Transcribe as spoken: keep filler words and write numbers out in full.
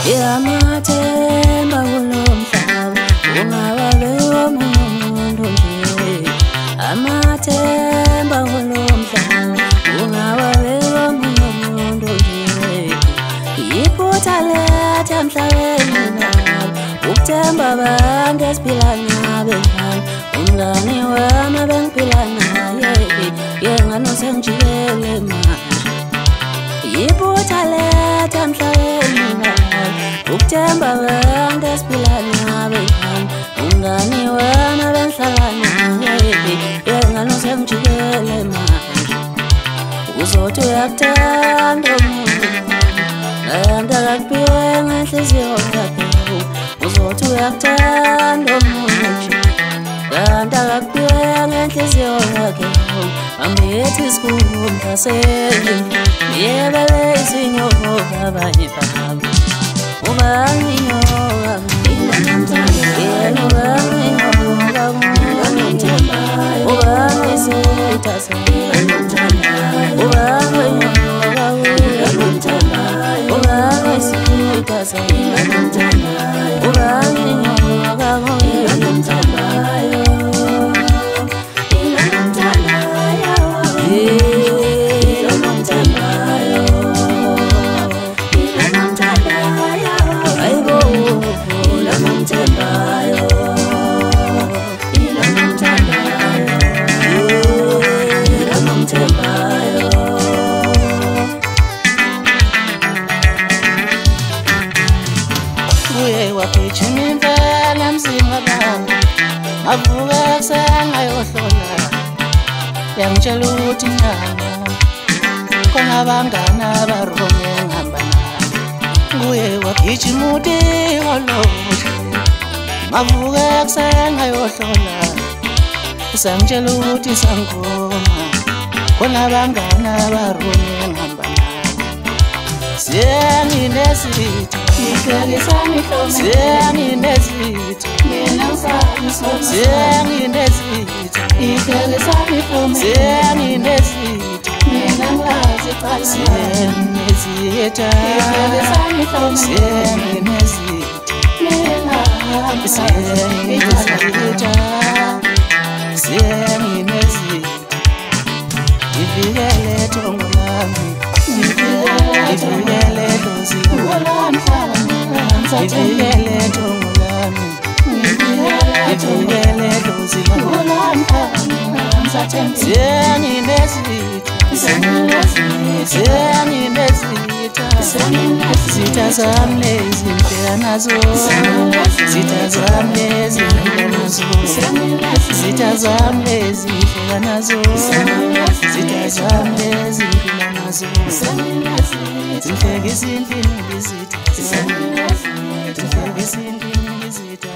Yamathemba kulo mhlaba ungababe womuntu nje. Amathemba kulo mhlaba ungababe womuntu nje. Iphutha lethu emhlabeni nabo ukuthemba abantu esiphila nabo ekhaya. Umngane wami ebengiphila naye yengane sengijikele manje. Iphutha lethu emhlabeni nabo ukuthemba abantu esiphila nabo ekhaya. Umngane wami ebengihlala naye yengane sengijikele manje. Uzothi uyakuthanda umuntu kanti akakuphiwe ngenhliziyo yakhe. Uzothi uyakuthanda umuntu nje kanti akakuphiwe ngenhliziyo yakhe. Ambethi isikhumba sendlu yebele isinyoka abanye babo. Ubani inyoka yena ubani inyoka ubani isitha sendlu ubani inyoka ubani isitha sendlu ubani inyoka wagijima impela emzini wabantu avuka ekuseni ayohlola. Yangitshela ukuthi nyanga khona abangani abaronge ngihamba nabo. Nguye wagijima utiko loje avuka ekuseni ayohlola. Sangitshela ukuthi sangoma khona abangani abaronge ngihamba nabo. Siyanginezitha Siyanginezitha Siyanginezitha Siyanginezitha Siyanginezitha Siyanginezitha Ivikele thongo lami Ivikele dlozi Ivikele thongo lami Ivikele dlozi Siyanginezitha Siyanginezitha Zitha zami lezi ngibheka nazo Zitha zami lezi ngibheka nazo Zitha zami lezi ngibheka nazo Zitha zami lezi ngibheka nazo Zinhlekisa indlini ngizitha Zinhlekisa indlini ngizitha